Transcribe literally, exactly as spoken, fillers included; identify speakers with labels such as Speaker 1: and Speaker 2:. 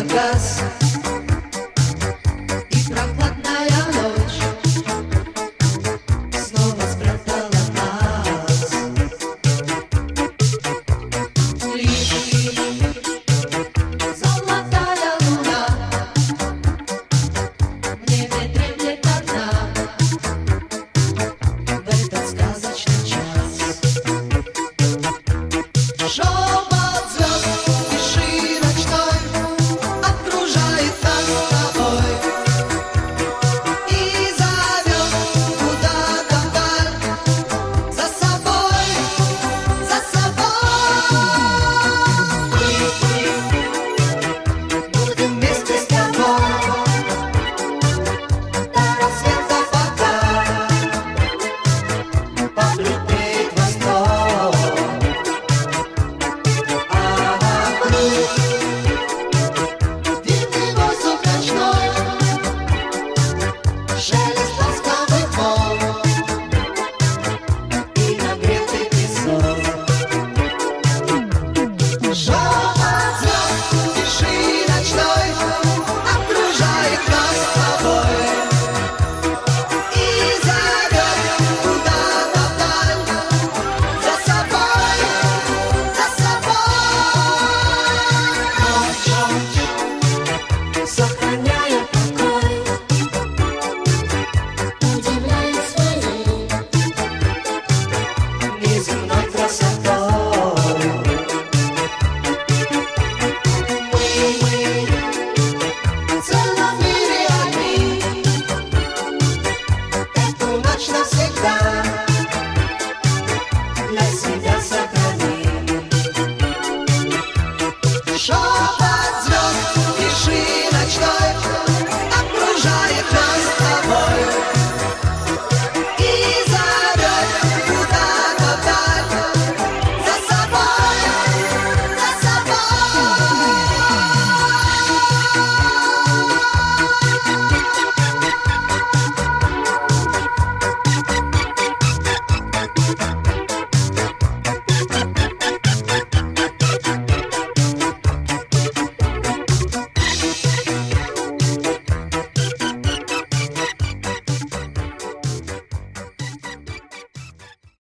Speaker 1: погас, и прохладная ночь снова спрятала нас. Лишь золотая луна в небе треплет одна в этот сказочный час. Шепот звезд, тиши ночной окружает нас с тобой и зовет куда-то вдаль за собой, за собой. Будем вместе с тобой до рассвета, пока побледнеет восток. Дивный воздух ночной, шелест ласковых волн и нагретый песок. Шепот звезд, тиши ночной окружает нас с тобой и зовет куда-то вдаль за собой, за собой. Ночь, сохраняя покой, удивляет своей неземной красотой. Мы в целом мире одни, эту ночь навсегда для себя сохраним. Шепот